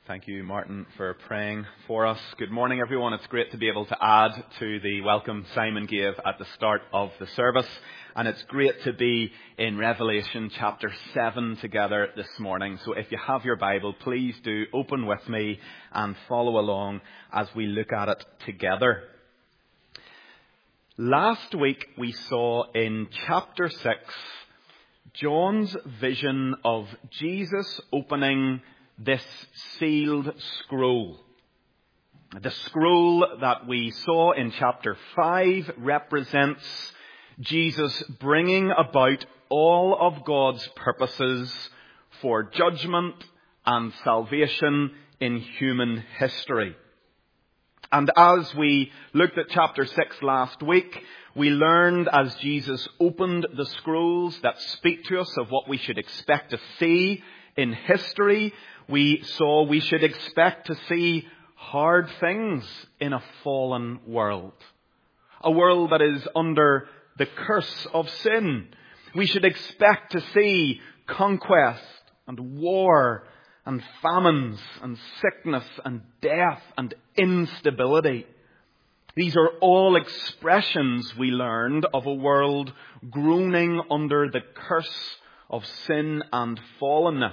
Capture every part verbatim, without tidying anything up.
Thank you, Martin, for praying for us. Good morning, everyone. It's great to be able to add to the welcome Simon gave at the start of the service. And it's great to be in Revelation chapter seven together this morning. So if you have your Bible, please do open with me and follow along as we look at it together. Last week we saw in chapter six John's vision of Jesus opening this sealed scroll. The scroll that we saw in chapter five represents Jesus bringing about all of God's purposes for judgment and salvation in human history. And as we looked at chapter six last week, we learned as Jesus opened the scrolls that speak to us of what we should expect to see in history, we saw we should expect to see hard things in a fallen world. A world that is under the curse of sin. We should expect to see conquest and war and famines and sickness and death and instability. These are all expressions, we learned, of a world groaning under the curse of sin and fallenness.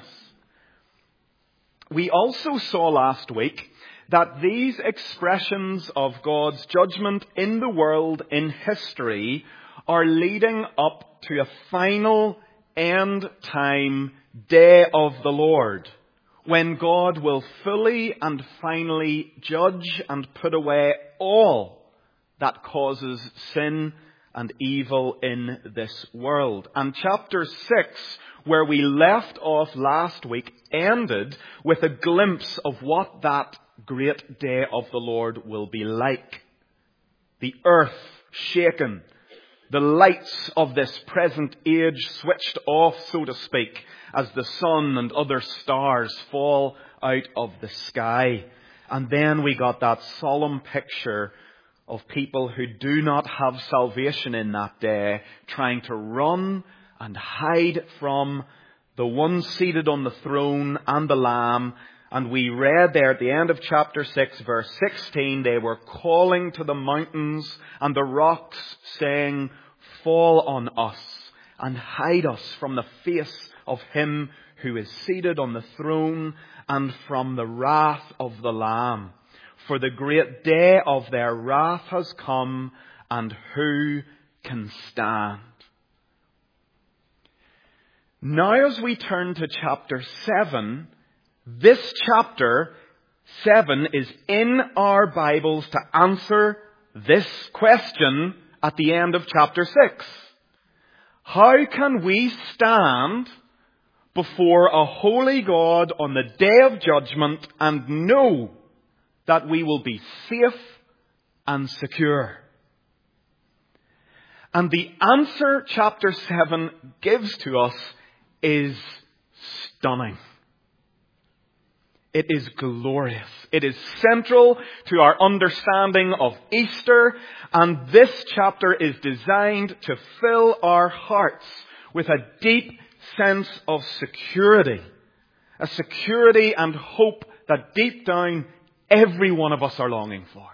We also saw last week that these expressions of God's judgment in the world in history are leading up to a final end time day of the Lord, when God will fully and finally judge and put away all that causes sin and evil in this world. And chapter six, where we left off last week, ended with a glimpse of what that great day of the Lord will be like. The earth shaken, the lights of this present age switched off, so to speak, as the sun and other stars fall out of the sky. And then we got that solemn picture of people who do not have salvation in that day, trying to run and hide from the one seated on the throne and the Lamb. And we read there at the end of chapter six, verse sixteen, they were calling to the mountains and the rocks, saying, "Fall on us and hide us from the face of him who is seated on the throne and from the wrath of the Lamb. For the great day of their wrath has come, and who can stand?" Now as we turn to chapter seven, this chapter seven is in our Bibles to answer this question at the end of chapter six. How can we stand before a holy God on the day of judgment and know that we will be safe and secure? And the answer chapter seven gives to us is stunning. It is glorious. It is central to our understanding of Easter, and this chapter is designed to fill our hearts with a deep sense of security. A security and hope that deep down every one of us are longing for.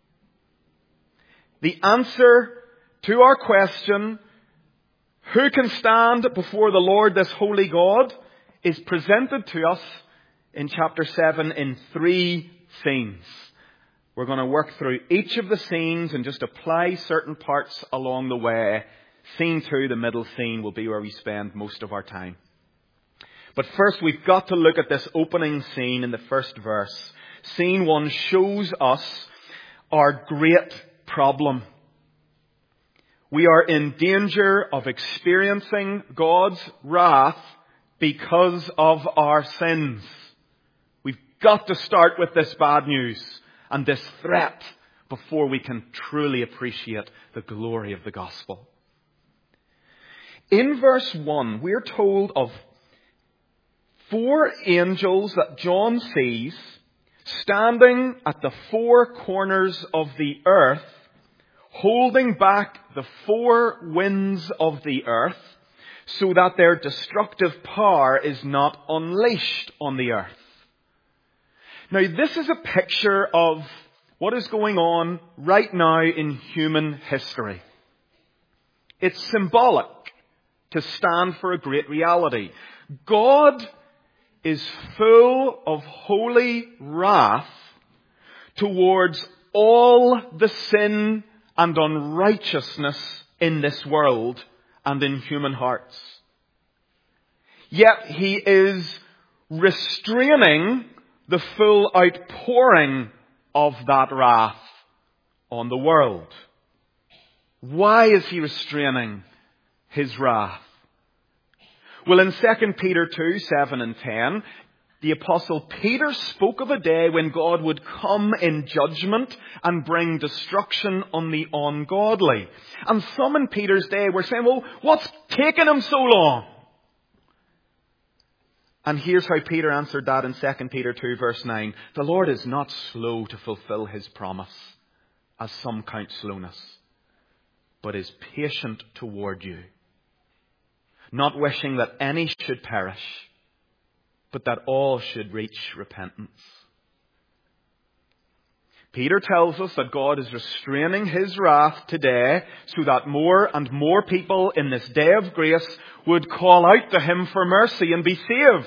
The answer to our question, who can stand before the Lord, this holy God, is presented to us in chapter seven in three scenes. We're going to work through each of the scenes and just apply certain parts along the way. Scene two, the middle scene, will be where we spend most of our time. But first, we've got to look at this opening scene in the first verse. Scene one shows us our great problem. We are in danger of experiencing God's wrath because of our sins. We've got to start with this bad news and this threat before we can truly appreciate the glory of the gospel. In verse one, we're told of four angels that John sees standing at the four corners of the earth, holding back the four winds of the earth so that their destructive power is not unleashed on the earth. Now, this is a picture of what is going on right now in human history. It's symbolic to stand for a great reality. God is full of holy wrath towards all the sin and unrighteousness in this world and in human hearts. Yet he is restraining the full outpouring of that wrath on the world. Why is he restraining his wrath? Well, in Second Peter two, seven and ten, the Apostle Peter spoke of a day when God would come in judgment and bring destruction on the ungodly. And some in Peter's day were saying, well, what's taking him so long? And here's how Peter answered that in Second Peter two, verse nine. The Lord is not slow to fulfill his promise, as some count slowness, but is patient toward you, not wishing that any should perish, but that all should reach repentance. Peter tells us that God is restraining his wrath today so that more and more people in this day of grace would call out to him for mercy and be saved.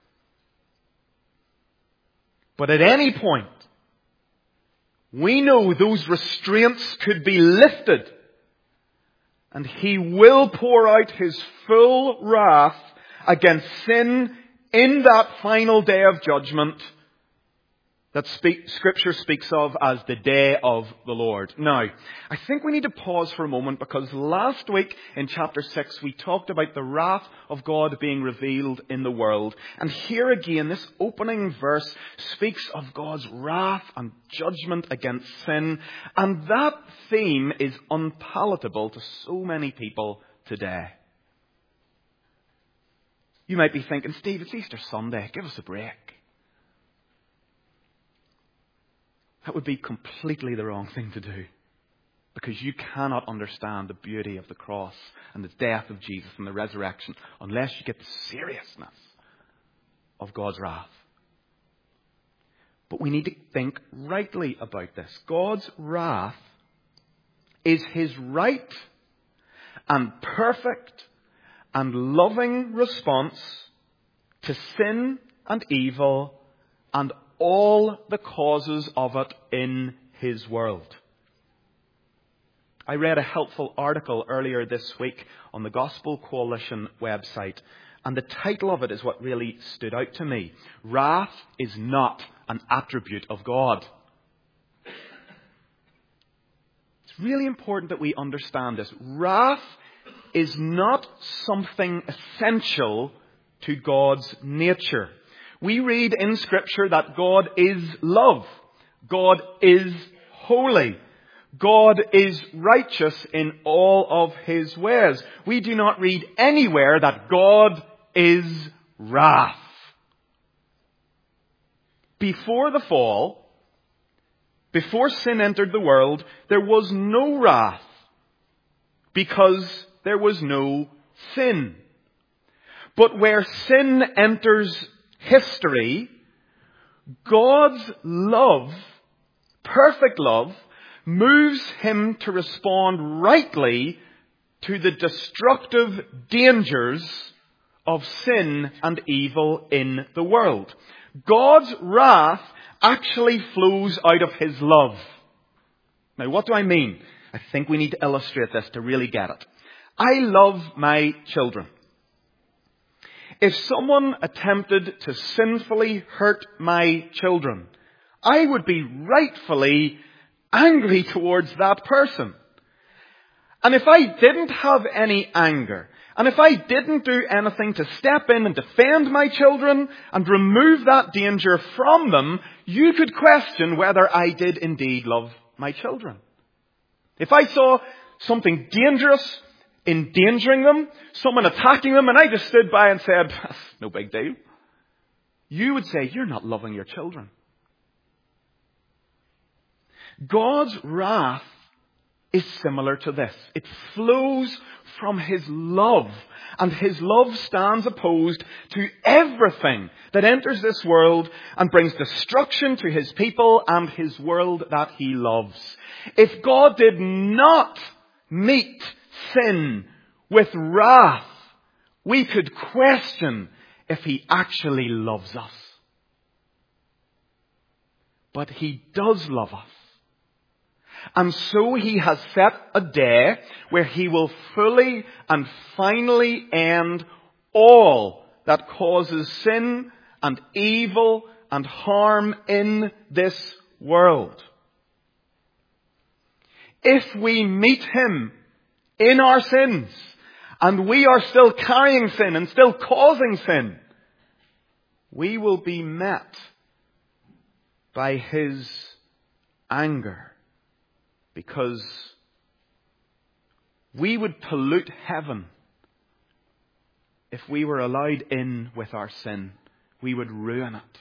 But at any point, we know those restraints could be lifted, and he will pour out his full wrath against sin in that final day of judgment that speak, Scripture speaks of as the day of the Lord. Now, I think we need to pause for a moment, because last week in chapter six we talked about the wrath of God being revealed in the world. And here again, this opening verse speaks of God's wrath and judgment against sin. And that theme is unpalatable to so many people today. You might be thinking, Steve, it's Easter Sunday. Give us a break. That would be completely the wrong thing to do, because you cannot understand the beauty of the cross and the death of Jesus and the resurrection unless you get the seriousness of God's wrath. But we need to think rightly about this. God's wrath is his right and perfect and loving response to sin and evil and all the causes of it in his world. I read a helpful article earlier this week on the Gospel Coalition website, and the title of it is what really stood out to me. Wrath is not an attribute of God. It's really important that we understand this. Wrath is not something essential to God's nature. We read in Scripture that God is love. God is holy. God is righteous in all of his ways. We do not read anywhere that God is wrath. Before the fall, before sin entered the world, there was no wrath, because there was no sin. But where sin enters history, God's love, perfect love, moves him to respond rightly to the destructive dangers of sin and evil in the world. God's wrath actually flows out of his love. Now, what do I mean? I think we need to illustrate this to really get it. I love my children. If someone attempted to sinfully hurt my children, I would be rightfully angry towards that person. And if I didn't have any anger, and if I didn't do anything to step in and defend my children and remove that danger from them, you could question whether I did indeed love my children. If I saw something dangerous endangering them, someone attacking them, and I just stood by and said, that's no big deal, you would say, you're not loving your children. God's wrath is similar to this. It flows from His love. And His love stands opposed to everything that enters this world and brings destruction to His people and His world that He loves. If God did not meet sin with wrath, we could question if He actually loves us. But He does love us. And so He has set a day where He will fully and finally end all that causes sin and evil and harm in this world. If we meet Him in our sins, and we are still carrying sin and still causing sin, we will be met by His anger. Because we would pollute heaven if we were allowed in with our sin. We would ruin it.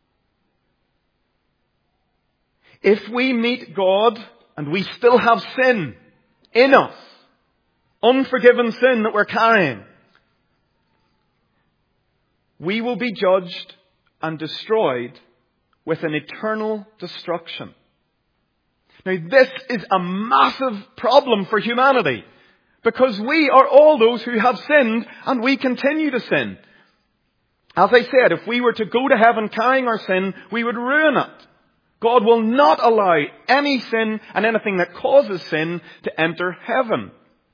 If we meet God and we still have sin in us, unforgiven sin that we're carrying, we will be judged and destroyed with an eternal destruction. Now, this is a massive problem for humanity, because we are all those who have sinned and we continue to sin. As I said, if we were to go to heaven carrying our sin, we would ruin it. God will not allow any sin and anything that causes sin to enter heaven.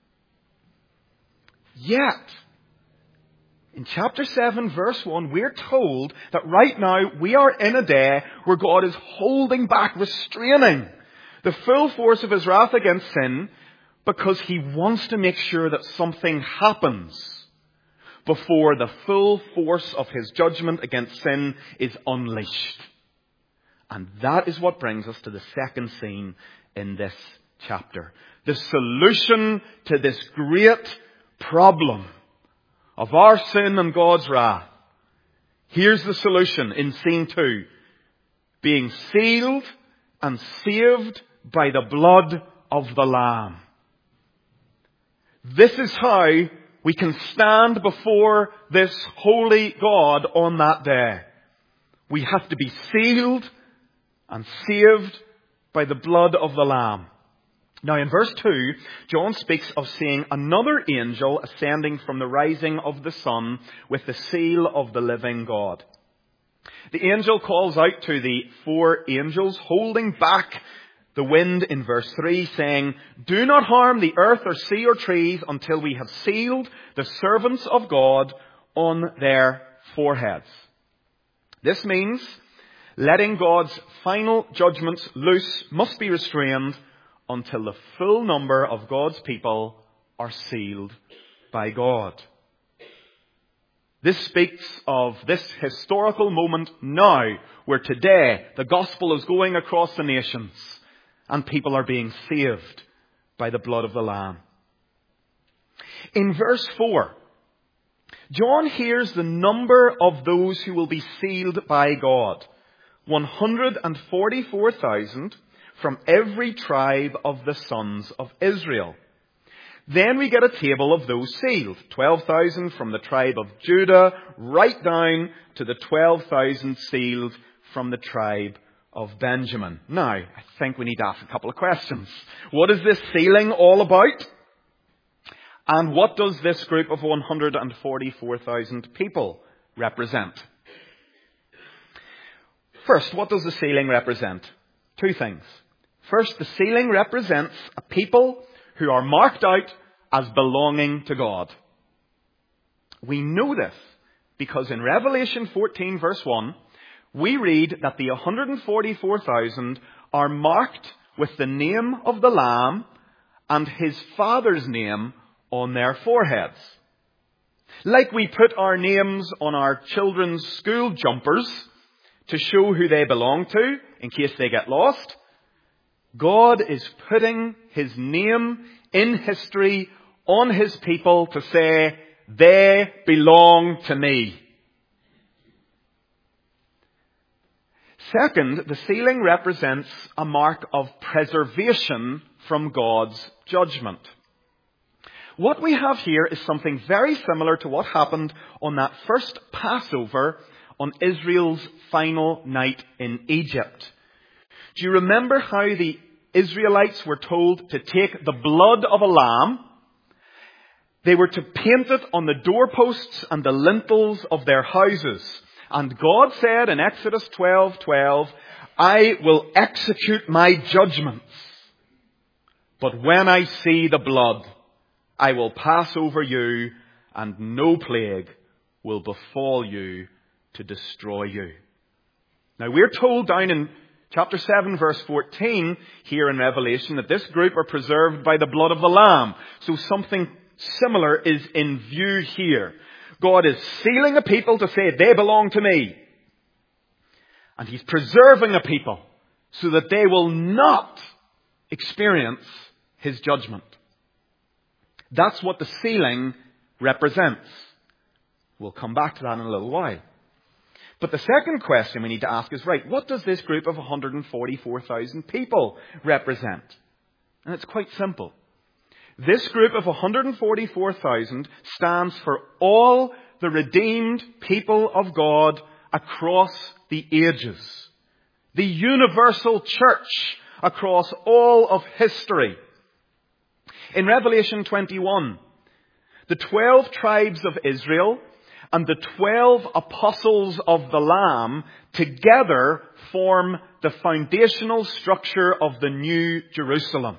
Yet, in chapter seven, verse one, we're told that right now we are in a day where God is holding back, restraining the full force of His wrath against sin, because He wants to make sure that something happens before the full force of His judgment against sin is unleashed. And that is what brings us to the second scene in this chapter. The solution to this great problem of our sin and God's wrath. Here's the solution in scene two. Being sealed and saved by the blood of the Lamb. This is how we can stand before this holy God on that day. We have to be sealed and saved by the blood of the Lamb. Now in verse two, John speaks of seeing another angel ascending from the rising of the sun with the seal of the living God. The angel calls out to the four angels holding back the wind in verse three, saying, "Do not harm the earth or sea or trees until we have sealed the servants of God on their foreheads." This means letting God's final judgments loose must be restrained until the full number of God's people are sealed by God. This speaks of this historical moment now, where today the gospel is going across the nations and people are being saved by the blood of the Lamb. In verse four, John hears the number of those who will be sealed by God. one hundred forty-four thousand from every tribe of the sons of Israel. Then we get a table of those sealed. twelve thousand from the tribe of Judah, right down to the twelve thousand sealed from the tribe of Benjamin. Now, I think we need to ask a couple of questions. What is this sealing all about? And what does this group of one hundred forty-four thousand people represent? First, what does the sealing represent? Two things. First, the sealing represents a people who are marked out as belonging to God. We know this because in Revelation fourteen verse one, we read that the one hundred forty-four thousand are marked with the name of the Lamb and His Father's name on their foreheads. Like we put our names on our children's school jumpers to show who they belong to in case they get lost, God is putting His name in history on His people to say, they belong to me. Second, the sealing represents a mark of preservation from God's judgment. What we have here is something very similar to what happened on that first Passover on Israel's final night in Egypt. Do you remember how the Israelites were told to take the blood of a lamb? They were to paint it on the doorposts and the lintels of their houses. And God said in Exodus twelve twelve, I will execute my judgments. But when I see the blood, I will pass over you, and no plague will befall you to destroy you. Now we're told down in chapter seven verse fourteen here in Revelation that this group are preserved by the blood of the Lamb. So something similar is in view here. God is sealing a people to say they belong to me. And He's preserving a people so that they will not experience His judgment. That's what the sealing represents. We'll come back to that in a little while. But the second question we need to ask is, right, what does this group of one hundred forty-four thousand people represent? And it's quite simple. This group of one hundred forty-four thousand stands for all the redeemed people of God across the ages. The universal church across all of history. In Revelation twenty-one, the twelve tribes of Israel and the twelve apostles of the Lamb together form the foundational structure of the New Jerusalem.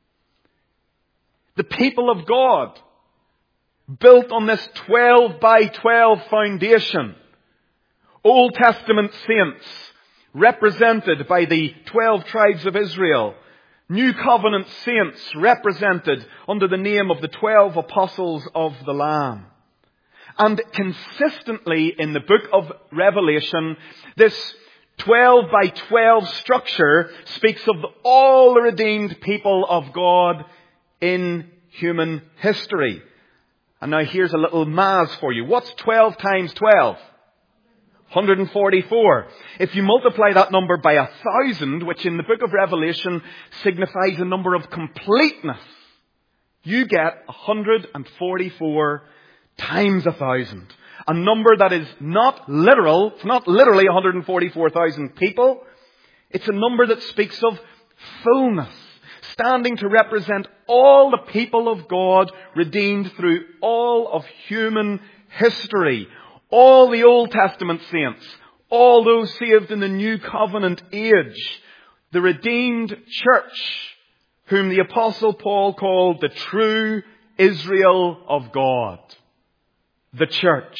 The people of God, built on this twelve by twelve foundation. Old Testament saints, represented by the twelve tribes of Israel. New Covenant saints, represented under the name of the twelve apostles of the Lamb. And consistently in the book of Revelation, this twelve by twelve structure speaks of all the redeemed people of God in human history. And now here's a little maths for you. What's twelve times twelve? one hundred forty-four. If you multiply that number by a thousand, which in the book of Revelation signifies a number of completeness, you get one hundred forty-four times a thousand. A number that is not literal. It's not literally one hundred forty-four thousand people. It's a number that speaks of fullness, standing to represent all the people of God redeemed through all of human history. All the Old Testament saints, all those saved in the New Covenant age, the redeemed church, whom the Apostle Paul called the true Israel of God. The church.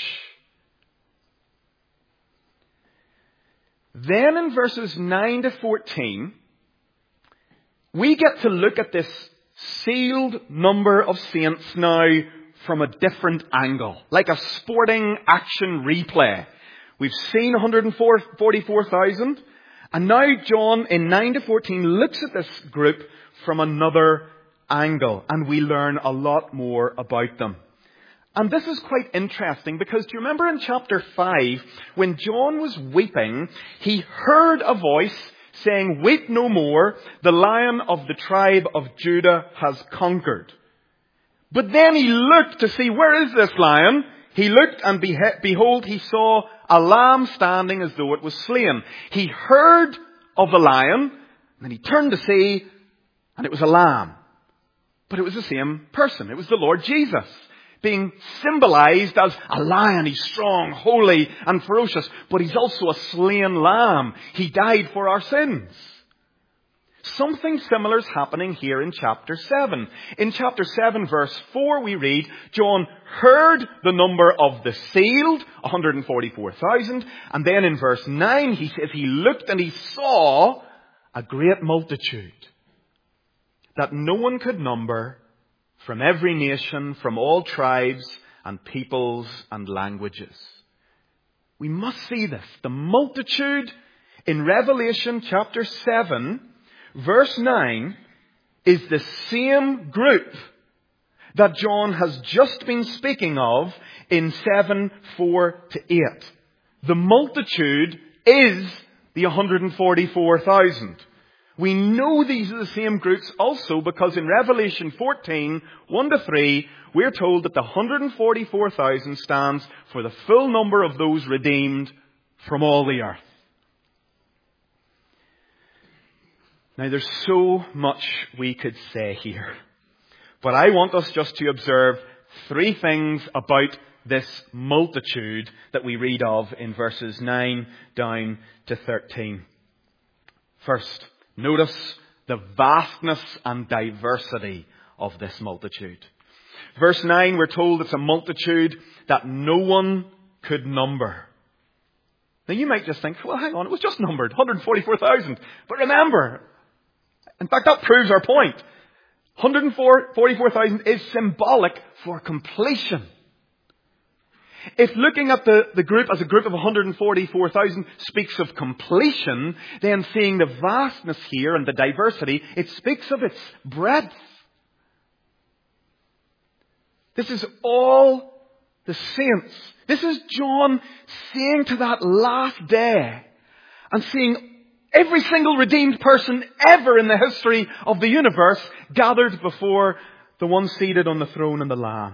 Then in verses nine to fourteen, we get to look at this sealed number of saints now from a different angle, like a sporting action replay. We've seen one hundred forty-four thousand, and now John in nine to fourteen looks at this group from another angle, and we learn a lot more about them. And this is quite interesting because do you remember in chapter five, when John was weeping, he heard a voice saying, "Weep no more, the Lion of the tribe of Judah has conquered." But then he looked to see, where is this lion? He looked and behe- behold, he saw a lamb standing as though it was slain. He heard of the lion, and then he turned to see, and it was a lamb. But it was the same person. It was the Lord Jesus, being symbolized as a lion. He's strong, holy, and ferocious, but he's also a slain lamb. He died for our sins. Something similar is happening here in chapter seven. In chapter seven, verse four, we read, John heard the number of the sealed, one hundred forty-four thousand. And then in verse nine, he says he looked and he saw a great multitude that no one could number, from every nation, from all tribes and peoples and languages. We must see this. The multitude in Revelation chapter seven, verse nine, is the same group that John has just been speaking of in seven, four to eight. The multitude is the one hundred forty-four thousand. We know these are the same groups also because in Revelation fourteen, one to three, we're told that the one hundred forty-four thousand stands for the full number of those redeemed from all the earth. Now there's so much we could say here, but I want us just to observe three things about this multitude that we read of in verses nine down to thirteen. First, notice the vastness and diversity of this multitude. Verse nine, we're told it's a multitude that no one could number. Now you might just think, well, hang on, it was just numbered, one hundred forty-four thousand. But remember, in fact, that proves our point. one hundred forty-four thousand is symbolic for completion. If looking at the, the group as a group of one hundred forty-four thousand speaks of completion, then seeing the vastness here and the diversity, it speaks of its breadth. This is all the saints. This is John seeing to that last day and seeing every single redeemed person ever in the history of the universe gathered before the one seated on the throne and the Lamb.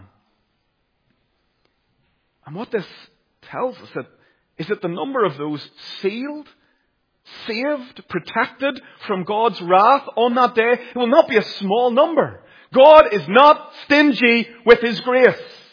And what this tells us that, is that the number of those sealed, saved, protected from God's wrath on that day, it will not be a small number. God is not stingy with His grace.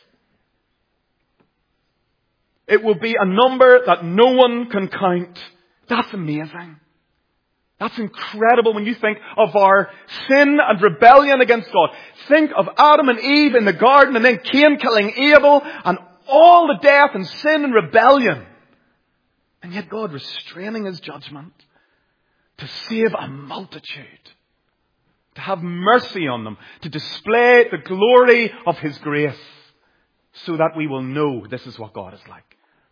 It will be a number that no one can count. That's amazing. That's incredible when you think of our sin and rebellion against God. Think of Adam and Eve in the garden and then Cain killing Abel and all the death and sin and rebellion. And yet God restraining His judgment to save a multitude. To have mercy on them. To display the glory of His grace. So that we will know this is what God is like.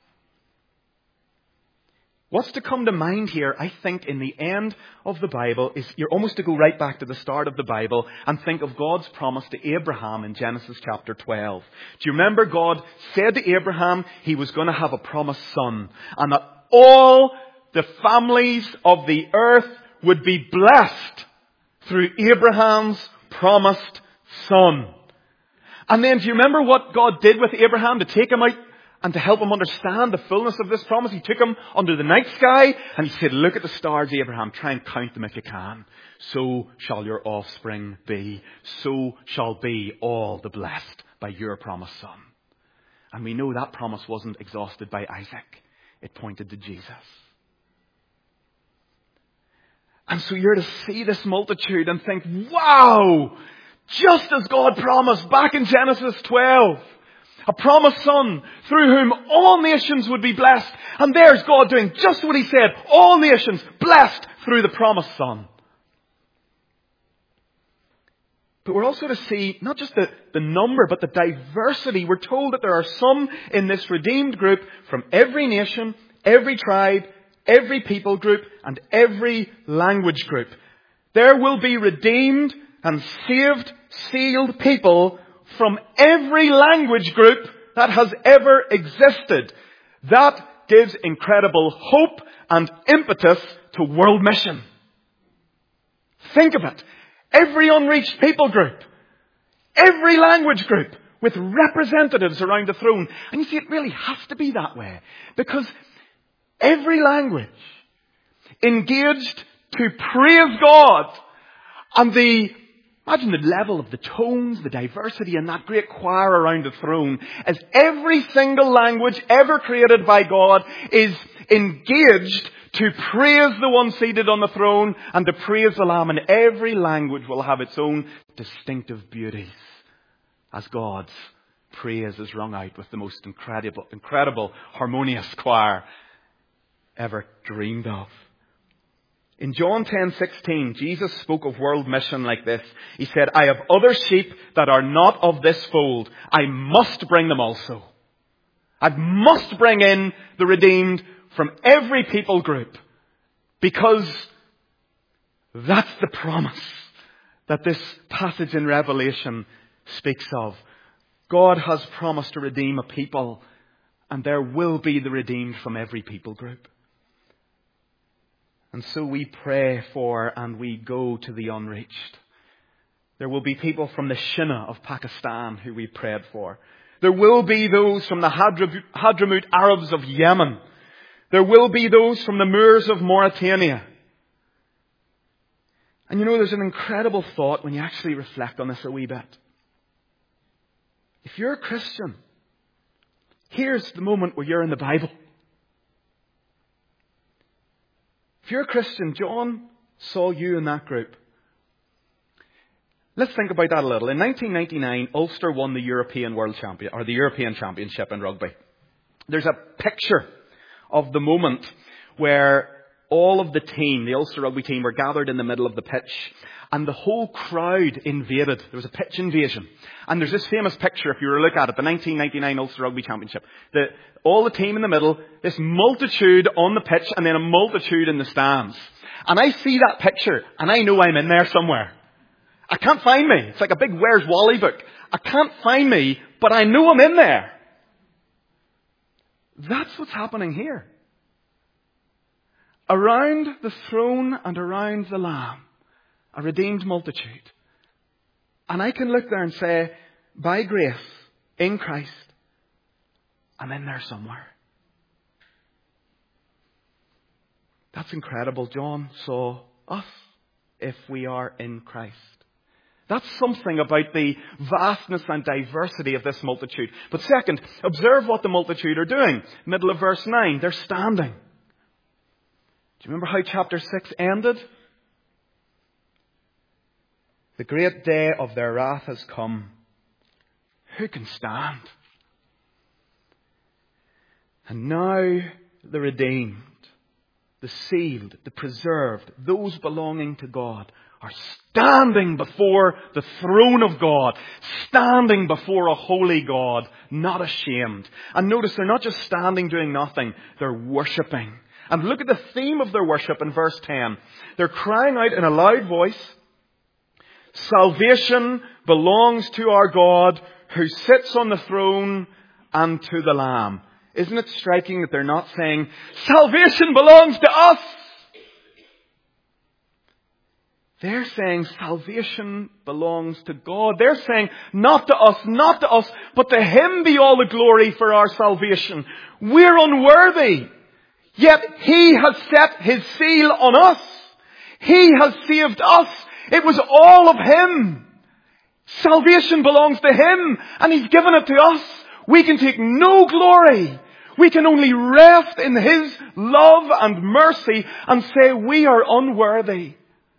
What's to come to mind here, I think, in the end of the Bible, is you're almost to go right back to the start of the Bible and think of God's promise to Abraham in Genesis chapter twelve. Do you remember God said to Abraham he was going to have a promised son and that all the families of the earth would be blessed through Abraham's promised son. And then do you remember what God did with Abraham to take him out and to help him understand the fullness of this promise? He took him under the night sky and He said, look at the stars, Abraham, try and count them if you can. So shall your offspring be. So shall be all the blessed by your promised son. And we know that promise wasn't exhausted by Isaac. It pointed to Jesus. And so you're to see this multitude and think, wow, just as God promised back in Genesis twelve. A promised son through whom all nations would be blessed. And there's God doing just what He said. All nations blessed through the promised son. But we're also to see not just the, the number, but the diversity. We're told that there are some in this redeemed group from every nation, every tribe, every people group, and every language group. There will be redeemed and saved, sealed people from every language group that has ever existed. That gives incredible hope and impetus to world mission. Think of it. Every unreached people group. Every language group with representatives around the throne. And you see, it really has to be that way. Because every language engaged to praise God. And the Imagine the level of the tones, the diversity in that great choir around the throne, as every single language ever created by God is engaged to praise the one seated on the throne and to praise the Lamb. And every language will have its own distinctive beauties as God's praise is rung out with the most incredible, incredible, harmonious choir ever dreamed of. In John ten sixteen, Jesus spoke of world mission like this. He said, I have other sheep that are not of this fold. I must bring them also. I must bring in the redeemed from every people group. Because that's the promise that this passage in Revelation speaks of. God has promised to redeem a people, and there will be the redeemed from every people group. And so we pray for and we go to the unreached. There will be people from the Shina of Pakistan who we prayed for. There will be those from the Hadramaut Arabs of Yemen. There will be those from the Moors of Mauritania. And you know, there's an incredible thought when you actually reflect on this a wee bit. If you're a Christian, here's the moment where you're in the Bible. If you're a Christian, John saw you in that group. Let's think about that a little. In nineteen ninety-nine, Ulster won the European World Champion, or the European Championship in rugby. There's a picture of the moment where all of the team, the Ulster rugby team, were gathered in the middle of the pitch, and the whole crowd invaded. There was a pitch invasion. And there's this famous picture, if you were to look at it, the nineteen ninety-nine Ulster Rugby Championship. The, all the team in the middle, this multitude on the pitch, and then a multitude in the stands. And I see that picture, and I know I'm in there somewhere. I can't find me. It's like a big Where's Wally book. I can't find me, but I know I'm in there. That's what's happening here. Around the throne and around the Lamb, a redeemed multitude. And I can look there and say, by grace, in Christ, I'm in there somewhere. That's incredible. John saw us if we are in Christ. That's something about the vastness and diversity of this multitude. But second, observe what the multitude are doing. Middle of verse nine, they're standing. Do you remember how chapter six ended? The great day of their wrath has come. Who can stand? And now the redeemed, the sealed, the preserved, those belonging to God, are standing before the throne of God, standing before a holy God, not ashamed. And notice they're not just standing doing nothing, they're worshipping. And look at the theme of their worship in verse ten. They're crying out in a loud voice, salvation belongs to our God who sits on the throne and to the Lamb. Isn't it striking that they're not saying, salvation belongs to us? They're saying salvation belongs to God. They're saying not to us, not to us, but to Him be all the glory for our salvation. We're unworthy. Yet He has set His seal on us. He has saved us. It was all of Him. Salvation belongs to Him, and He's given it to us. We can take no glory. We can only rest in His love and mercy and say we are unworthy.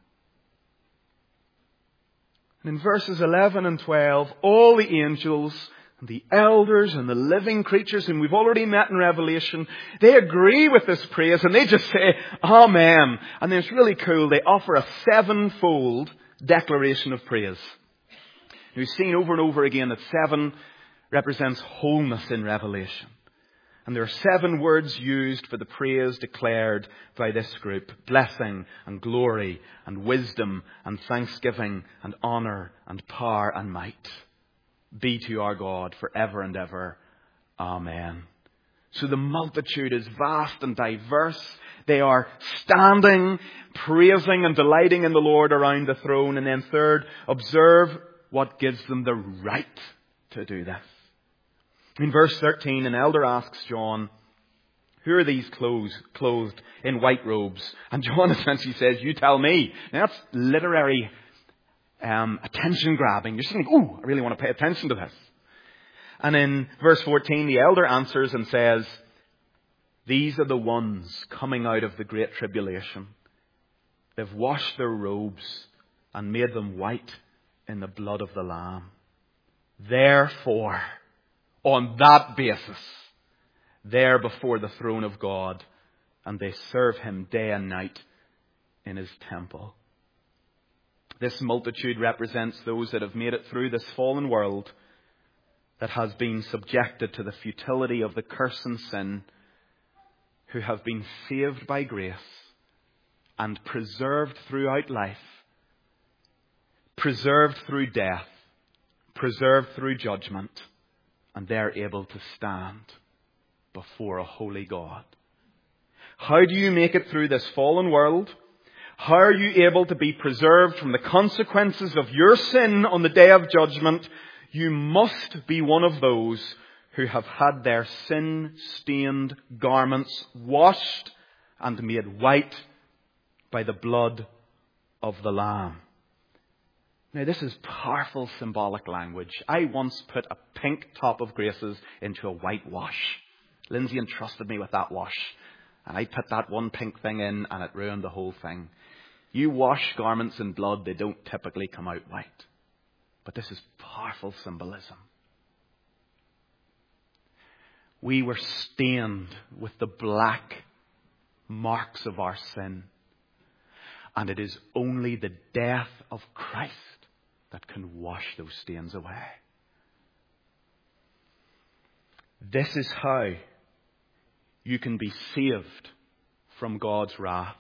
And in verses eleven and twelve, all the angels and the elders and the living creatures whom we've already met in Revelation, they agree with this praise and they just say, Amen. And then it's really cool. They offer a sevenfold declaration of praise. We've seen over and over again that seven represents wholeness in Revelation. And there are seven words used for the praise declared by this group. Blessing and glory and wisdom and thanksgiving and honor and power and might be to our God forever and ever. Amen. So the multitude is vast and diverse. They are standing, praising and delighting in the Lord around the throne. And then third, observe what gives them the right to do this. In verse thirteen, an elder asks John, who are these clothes, clothed in white robes? And John essentially says, you tell me. Now that's literary um, attention grabbing. You're saying, ooh, I really want to pay attention to this. And in verse fourteen, the elder answers and says, these are the ones coming out of the great tribulation. They've washed their robes and made them white in the blood of the Lamb. Therefore, on that basis, they're before the throne of God, and they serve Him day and night in His temple. This multitude represents those that have made it through this fallen world that has been subjected to the futility of the curse and sin, who have been saved by grace and preserved throughout life, preserved through death, preserved through judgment, and they're able to stand before a holy God. How do you make it through this fallen world? How are you able to be preserved from the consequences of your sin on the day of judgment? You must be one of those who have had their sin-stained garments washed and made white by the blood of the Lamb. Now, this is powerful symbolic language. I once put a pink top of graces into a white wash. Lindsay entrusted me with that wash. And I put that one pink thing in and it ruined the whole thing. You wash garments in blood, they don't typically come out white. But this is powerful symbolism. We were stained with the black marks of our sin. And it is only the death of Christ that can wash those stains away. This is how you can be saved from God's wrath.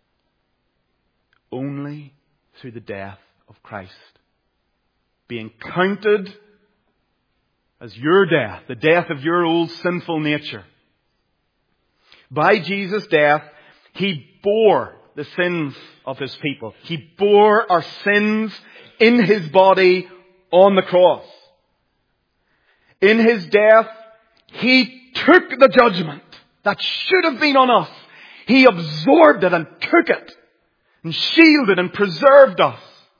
Only through the death of Christ. Being counted as your death, the death of your old sinful nature. By Jesus' death, He bore the sins of His people. He bore our sins in His body on the cross. In His death, He took the judgment that should have been on us. He absorbed it and took it and shielded and preserved us.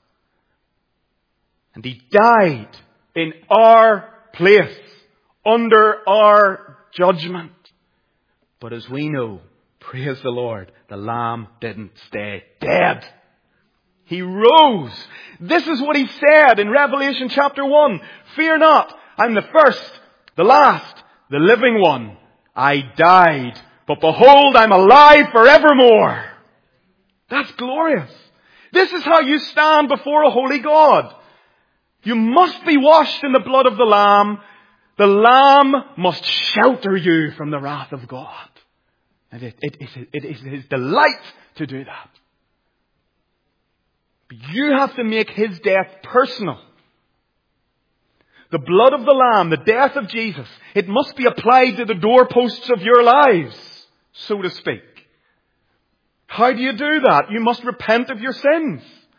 And He died in our place, under our judgment. But as we know, praise the Lord, the Lamb didn't stay dead. He rose. This is what He said in Revelation chapter one. Fear not, I'm the first, the last, the living one. I died, but behold, I'm alive forevermore. That's glorious. This is how you stand before a holy God. You must be washed in the blood of the Lamb. The Lamb must shelter you from the wrath of God. And it, it, it, it is His delight to do that. But you have to make His death personal. The blood of the Lamb, the death of Jesus, it must be applied to the doorposts of your lives, so to speak. How do you do that? You must repent of your sins.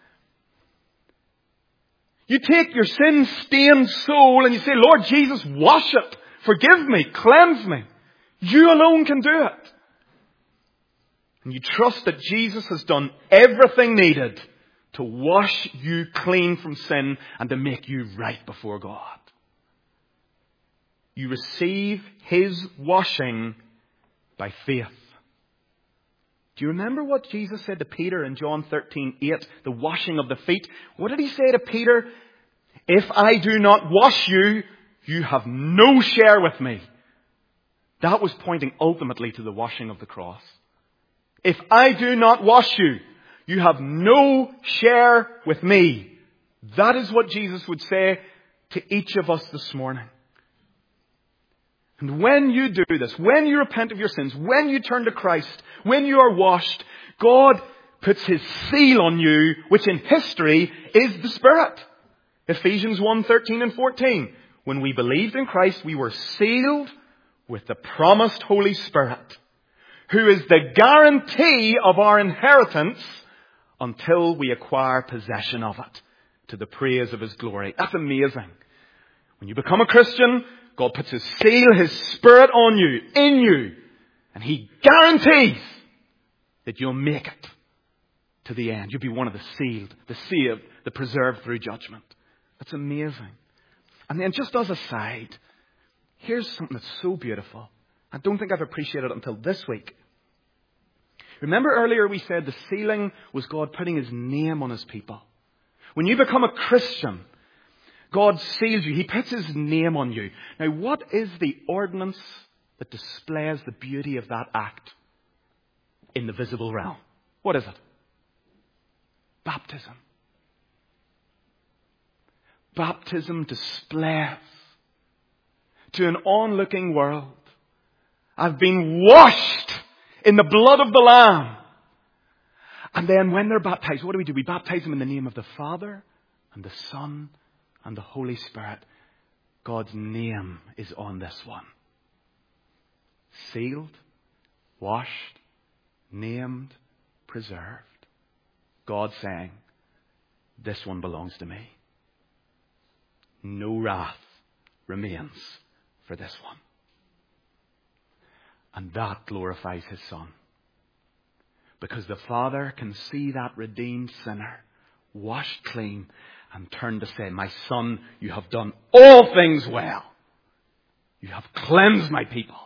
You take your sin-stained soul and you say, Lord Jesus, wash it. Forgive me. Cleanse me. You alone can do it. And you trust that Jesus has done everything needed to wash you clean from sin and to make you right before God. You receive His washing by faith. Do you remember what Jesus said to Peter in John thirteen eight, the washing of the feet? What did He say to Peter? If I do not wash you, you have no share with me. That was pointing ultimately to the washing of the cross. If I do not wash you, you have no share with me. That is what Jesus would say to each of us this morning. And when you do this, when you repent of your sins, when you turn to Christ, when you are washed, God puts His seal on you, which in history is the Spirit. Ephesians one thirteen and fourteen. When we believed in Christ, we were sealed with the promised Holy Spirit, who is the guarantee of our inheritance until we acquire possession of it, to the praise of His glory. That's amazing. When you become a Christian, God puts His seal, His Spirit on you, in you, and He guarantees that you'll make it to the end. You'll be one of the sealed, the saved, the preserved through judgment. That's amazing. And then just as a side, here's something that's so beautiful. I don't think I've appreciated it until this week. Remember earlier we said the sealing was God putting His name on His people. When you become a Christian, God seals you. He puts His name on you. Now, what is the ordinance that displays the beauty of that act in the visible realm? What is it? Baptism. Baptism displays to an onlooking world, I've been washed in the blood of the Lamb. And then when they're baptized, what do we do? We baptize them in the name of the Father and the Son and the Holy Spirit. God's name is on this one. Sealed, washed, named, preserved. God saying, this one belongs to me. No wrath remains for this one. And that glorifies his Son. Because the Father can see that redeemed sinner, washed clean, and turn to say, my Son, you have done all things well. You have cleansed my people.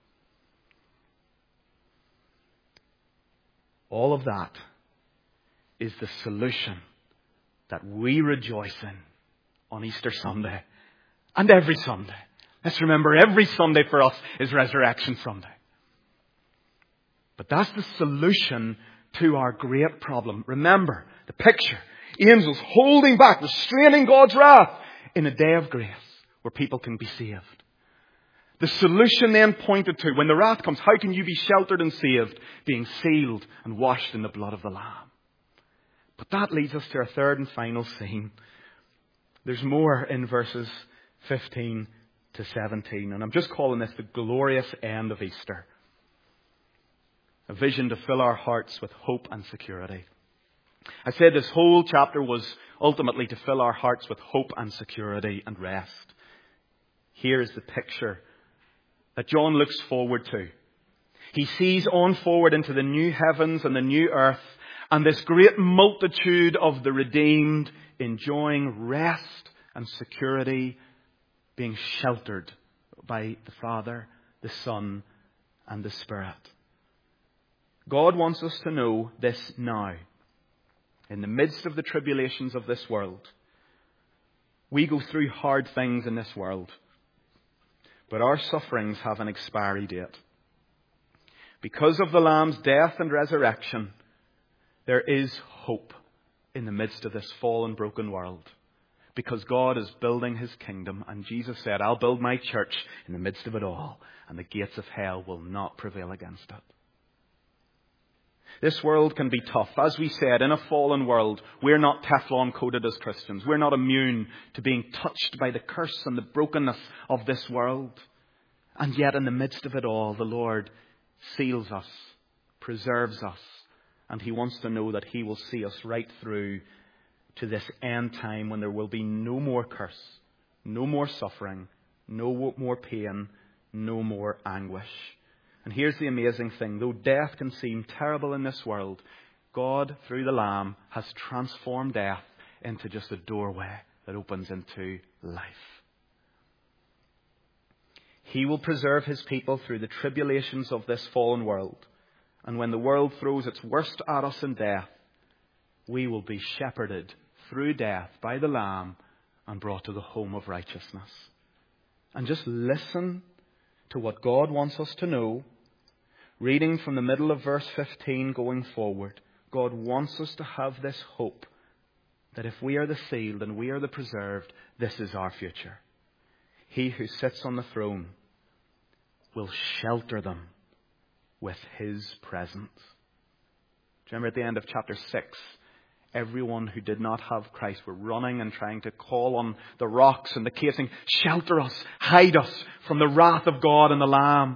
All of that is the solution that we rejoice in on Easter Sunday and every Sunday. Let's remember, every Sunday for us is Resurrection Sunday. But that's the solution to our great problem. Remember the picture. Angels holding back, restraining God's wrath in a day of grace where people can be saved. The solution then pointed to, when the wrath comes, how can you be sheltered and saved? Being sealed and washed in the blood of the Lamb. But that leads us to our third and final scene. There's more in verses fifteen to seventeen. And I'm just calling this the glorious end of Easter. A vision to fill our hearts with hope and security. I said this whole chapter was ultimately to fill our hearts with hope and security and rest. Here is the picture that John looks forward to. He sees on forward into the new heavens and the new earth, and this great multitude of the redeemed enjoying rest and security, being sheltered by the Father, the Son, and the Spirit. God wants us to know this now. In the midst of the tribulations of this world, we go through hard things in this world. But our sufferings have an expiry date. Because of the Lamb's death and resurrection, there is hope in the midst of this fallen, broken world. Because God is building his kingdom. And Jesus said, I'll build my church in the midst of it all. And the gates of hell will not prevail against it. This world can be tough. As we said, in a fallen world, we're not Teflon coated as Christians. We're not immune to being touched by the curse and the brokenness of this world. And yet in the midst of it all, the Lord seals us, preserves us, and he wants to know that he will see us right through to this end time when there will be no more curse, no more suffering, no more pain, no more anguish. And here's the amazing thing. Though death can seem terrible in this world, God, through the Lamb, has transformed death into just a doorway that opens into life. He will preserve his people through the tribulations of this fallen world. And when the world throws its worst at us in death, we will be shepherded through death by the Lamb and brought to the home of righteousness. And just listen to what God wants us to know. Reading from the middle of verse fifteen going forward, God wants us to have this hope that if we are the sealed and we are the preserved, this is our future. He who sits on the throne will shelter them with his presence. Do you remember at the end of chapter six, everyone who did not have Christ were running and trying to call on the rocks and the caves, saying, shelter us, hide us from the wrath of God and the Lamb.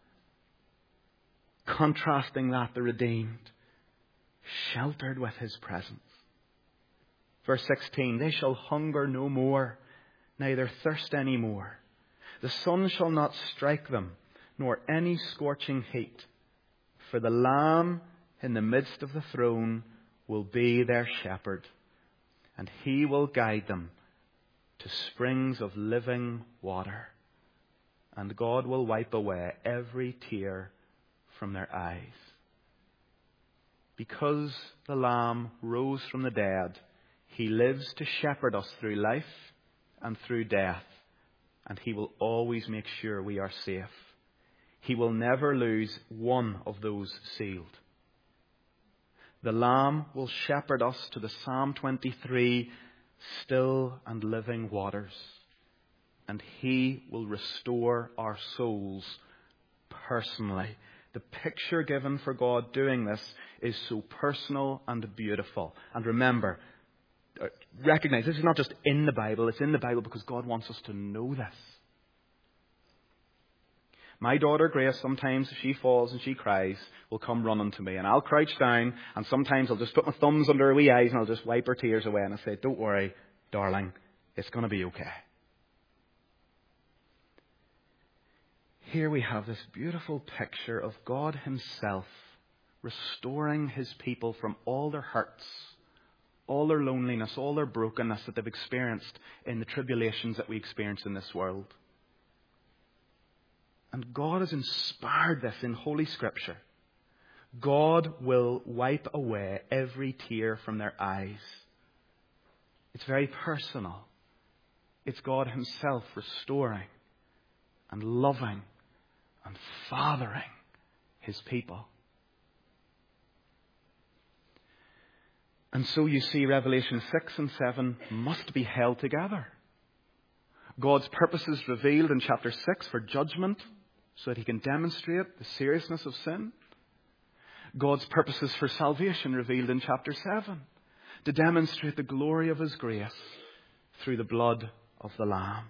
Contrasting that, the redeemed, sheltered with his presence. Verse sixteen, they shall hunger no more, neither thirst any more. The sun shall not strike them, nor any scorching heat. For the Lamb in the midst of the throne will be their shepherd, and he will guide them to springs of living water. And God will wipe away every tear from their eyes. Because the Lamb rose from the dead, he lives to shepherd us through life and through death, and he will always make sure we are safe. He will never lose one of those sealed. The Lamb will shepherd us to the Psalm twenty-three still and living waters, and he will restore our souls personally. The picture given for God doing this is so personal and beautiful. And remember, recognize this is not just in the Bible, it's in the Bible because God wants us to know this. My daughter Grace, sometimes if she falls and she cries, will come running to me. And I'll crouch down, and sometimes I'll just put my thumbs under her wee eyes and I'll just wipe her tears away. And I say, don't worry, darling, it's going to be okay. Here we have this beautiful picture of God himself restoring his people from all their hurts, all their loneliness, all their brokenness that they've experienced in the tribulations that we experience in this world. And God has inspired this in Holy Scripture. God will wipe away every tear from their eyes. It's very personal. It's God himself restoring and loving and fathering his people. And so you see Revelation six and seven must be held together. God's purposes revealed in chapter six for judgment so that he can demonstrate the seriousness of sin. God's purposes for salvation revealed in chapter seven to demonstrate the glory of his grace through the blood of the Lamb.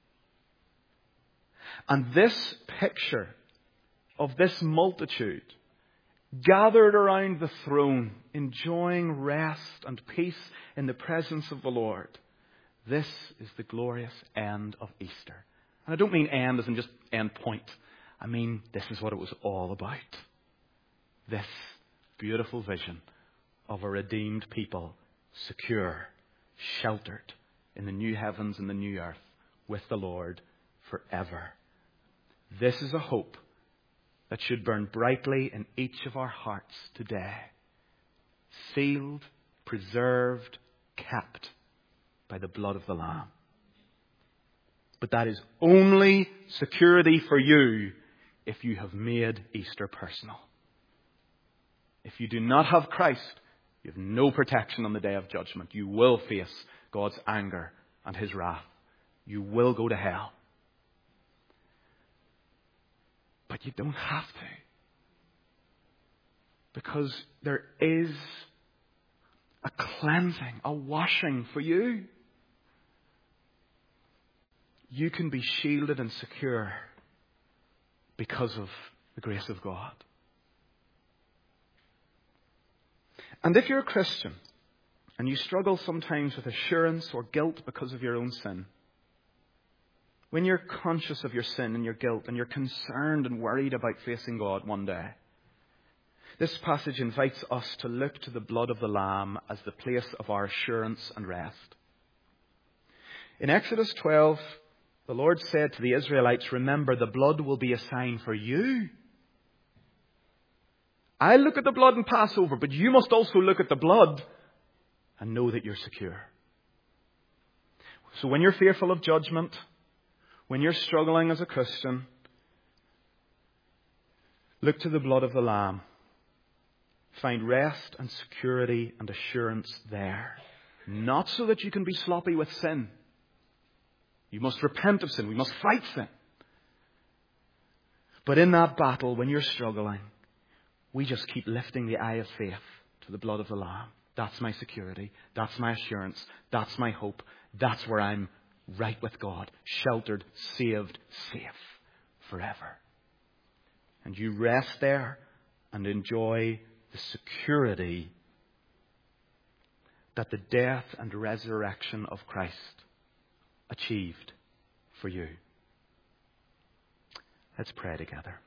And this picture of this multitude gathered around the throne, enjoying rest and peace in the presence of the Lord. This is the glorious end of Easter. And I don't mean end as in just end point. I mean, this is what it was all about. This beautiful vision of a redeemed people, secure, sheltered in the new heavens and the new earth with the Lord forever. This is a hope that should burn brightly in each of our hearts today. Sealed, preserved, kept by the blood of the Lamb. But that is only security for you if you have made Easter personal. If you do not have Christ, you have no protection on the day of judgment. You will face God's anger and his wrath. You will go to hell. But you don't have to. Because there is a cleansing, a washing for you. You can be shielded and secure because of the grace of God. And if you're a Christian and you struggle sometimes with assurance or guilt because of your own sin, when you're conscious of your sin and your guilt and you're concerned and worried about facing God one day, this passage invites us to look to the blood of the Lamb as the place of our assurance and rest. In Exodus twelve, the Lord said to the Israelites, remember, the blood will be a sign for you. I look at the blood in Passover, but you must also look at the blood and know that you're secure. So when you're fearful of judgment, when you're struggling as a Christian, look to the blood of the Lamb. Find rest and security and assurance there. Not so that you can be sloppy with sin. You must repent of sin. We must fight sin. But in that battle, when you're struggling, we just keep lifting the eye of faith to the blood of the Lamb. That's my security. That's my assurance. That's my hope. That's where I'm right with God. Sheltered, saved, safe forever. And you rest there and enjoy the security that the death and resurrection of Christ achieved for you. Let's pray together.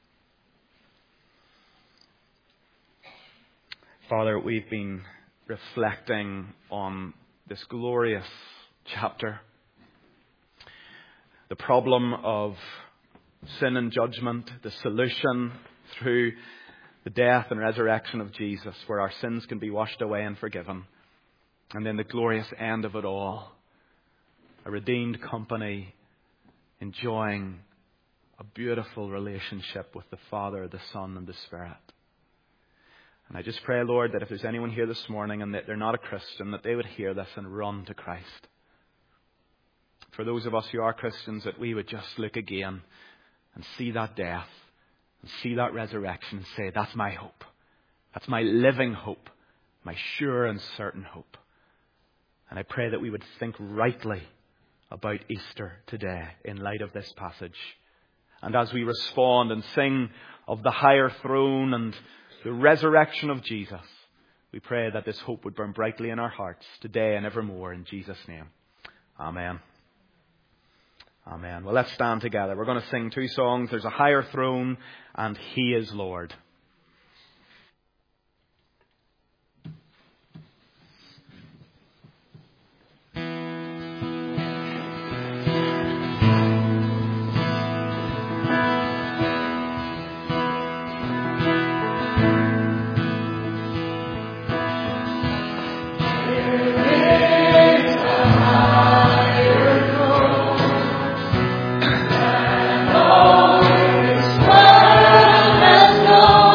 Father, we've been reflecting on this glorious chapter. The problem of sin and judgment, the solution through the death and resurrection of Jesus, where our sins can be washed away and forgiven. And then the glorious end of it all. A redeemed company enjoying a beautiful relationship with the Father, the Son, and the Spirit. And I just pray, Lord, that if there's anyone here this morning and that they're not a Christian, that they would hear this and run to Christ. For those of us who are Christians, that we would just look again and see that death and see that resurrection and say, that's my hope. That's my living hope, my sure and certain hope. And I pray that we would think rightly about Easter today in light of this passage And as we respond and sing of the higher throne and the resurrection of Jesus, we pray that this hope would burn brightly in our hearts today and evermore, in Jesus' name. Amen. Amen. Well, let's stand together. We're going to sing two songs. There's a higher throne and He is Lord. Has known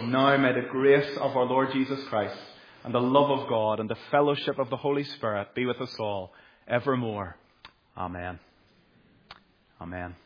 Now may the grace of our Lord Jesus Christ and the love of God and the fellowship of the Holy Spirit be with us all evermore. Amen. Amen.